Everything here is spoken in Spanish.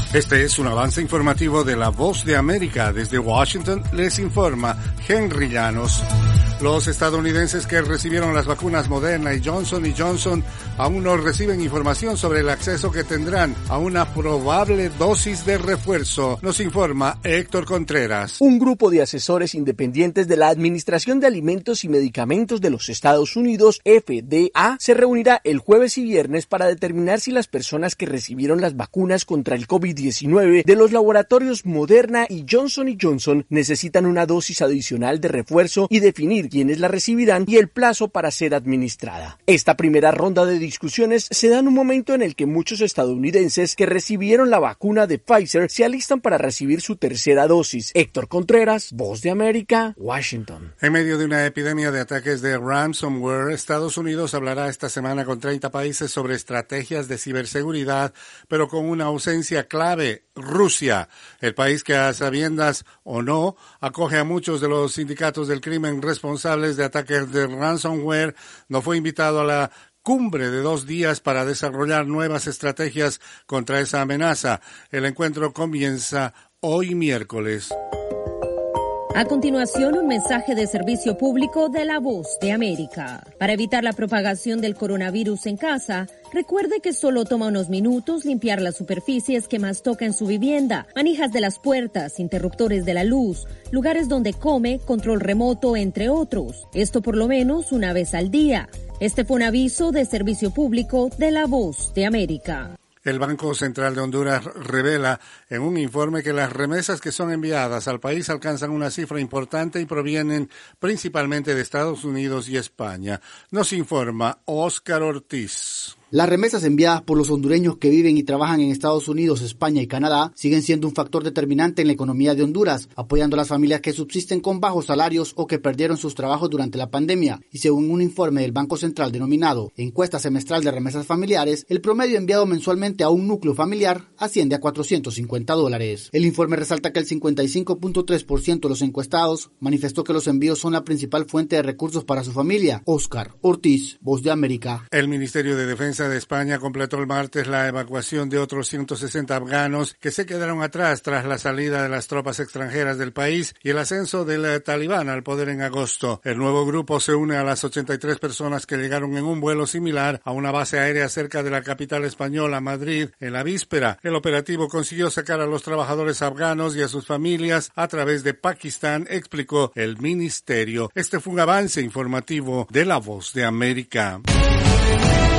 Este es un avance informativo de La Voz de América. Desde Washington les informa Henry Llanos. Los estadounidenses que recibieron las vacunas Moderna y Johnson Johnson aún no reciben información sobre el acceso que tendrán a una probable dosis de refuerzo, nos informa Héctor Contreras. Un grupo de asesores independientes de la Administración de Alimentos y Medicamentos de los Estados Unidos, FDA, se reunirá el jueves y viernes para determinar si las personas que recibieron las vacunas contra el COVID-19 de los laboratorios Moderna y Johnson Johnson necesitan una dosis adicional de refuerzo y definir quiénes la recibirán y el plazo para ser administrada. Esta primera ronda de discusiones se da en un momento en el que muchos estadounidenses que recibieron la vacuna de Pfizer se alistan para recibir su tercera dosis. Héctor Contreras, Voz de América, Washington. En medio de una epidemia de ataques de ransomware, Estados Unidos hablará esta semana con 30 países sobre estrategias de ciberseguridad, pero con una ausencia clave: Rusia, el país que a sabiendas o no acoge a muchos de los sindicatos del crimen responsables de ataques de ransomware, no fue invitado a la cumbre de 2 días para desarrollar nuevas estrategias contra esa amenaza. El encuentro comienza hoy miércoles. A continuación, un mensaje de servicio público de La Voz de América. Para evitar la propagación del coronavirus en casa, recuerde que solo toma unos minutos limpiar las superficies que más toca en su vivienda, manijas de las puertas, interruptores de la luz, lugares donde come, control remoto, entre otros. Esto por lo menos una vez al día. Este fue un aviso de servicio público de La Voz de América. El Banco Central de Honduras revela en un informe que las remesas que son enviadas al país alcanzan una cifra importante y provienen principalmente de Estados Unidos y España. Nos informa Óscar Ortiz. Las remesas enviadas por los hondureños que viven y trabajan en Estados Unidos, España y Canadá siguen siendo un factor determinante en la economía de Honduras, apoyando a las familias que subsisten con bajos salarios o que perdieron sus trabajos durante la pandemia. Y según un informe del Banco Central denominado Encuesta Semestral de Remesas Familiares, el promedio enviado mensualmente a un núcleo familiar asciende a $450. El informe resalta que el 55.3% de los encuestados manifestó que los envíos son la principal fuente de recursos para su familia. Óscar Ortiz, Voz de América. El Ministerio de Defensa de España completó el martes la evacuación de otros 160 afganos que se quedaron atrás tras la salida de las tropas extranjeras del país y el ascenso del talibán al poder en agosto. El nuevo grupo se une a las 83 personas que llegaron en un vuelo similar a una base aérea cerca de la capital española, Madrid, en la víspera. El operativo consiguió sacar a los trabajadores afganos y a sus familias a través de Pakistán, explicó el ministerio. Este fue un avance informativo de La Voz de América.